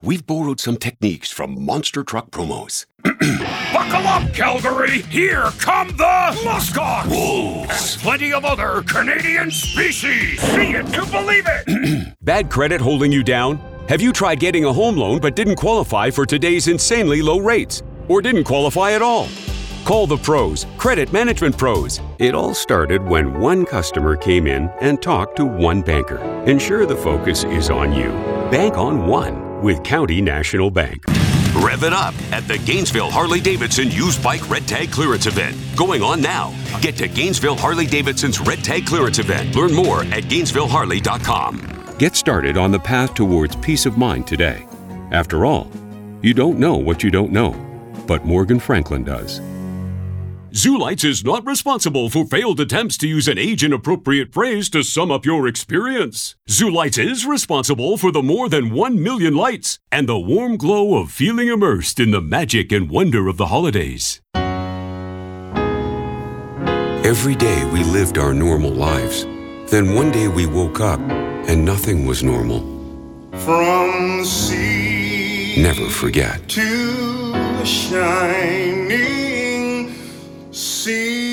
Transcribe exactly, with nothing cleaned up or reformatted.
we've borrowed some techniques from monster truck promos. Buckle up, Calgary! Here come the Muskox! Wolves! And plenty of other Canadian species! See it to believe it! Bad credit holding you down? Have you tried getting a home loan but didn't qualify for today's insanely low rates? Or didn't qualify at all? Call the pros, Credit Management Pros. It all started when one customer came in and talked to one banker. Ensure the focus is on you. Bank on one with County National Bank. Rev it up at the Gainesville Harley-Davidson Used Bike Red Tag Clearance Event. Going on now. Get to Gainesville Harley-Davidson's Red Tag Clearance Event. Learn more at Gainesville Harley dot com. Get started on the path towards peace of mind today. After all, you don't know what you don't know, but Morgan Franklin does. Zoolites is not responsible for failed attempts to use an age-inappropriate phrase to sum up your experience. Zoolites is responsible for the more than one million lights and the warm glow of feeling immersed in the magic and wonder of the holidays. Every day we lived our normal lives. Then one day we woke up and nothing was normal. From the sea Never forget. to the shining sea.